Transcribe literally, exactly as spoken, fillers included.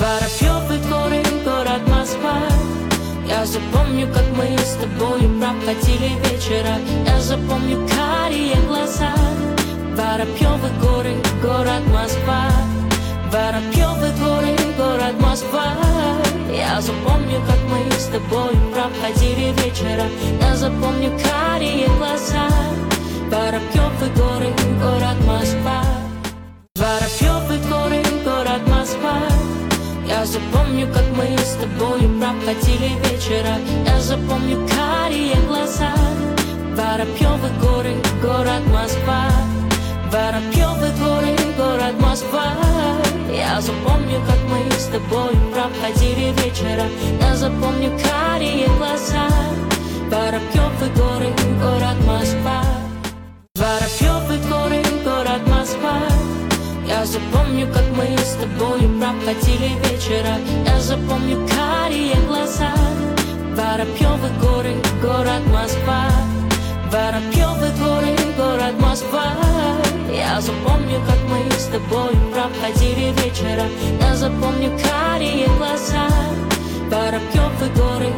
Воробьевы горы, город Москва. Я запомню, как мы с тобою проходили вечера. Я запомню карие глаза. Воробьевы горы, город Москва. Воробьевы горы, город Москва. Я запомню, как мы с тобою проходили вечера. Я запомню карие глаза. Воробьевы горы, город Москва. Воробьевы горы, город Москва. Я запомню, как мы с тобою проходили вечера. Я запомню карие глаза. Воробьевы горы, город Москва. Воробьевы горы, город Москва. Я запомню, как мы с тобою проходили вечера. Я запомню карие глаза. Воробьевы горы, город Москва. Воробьевы горы, город Москва. Я запомню, как мы с тобою проходили вечера. Я запомню карие глаза. Воробьевы горы, город Москва. Воробьевы горы, город Москва. Я запомню, как мы с тобою проходили вечера. Я запомню карие глаза. Воробьевы горы,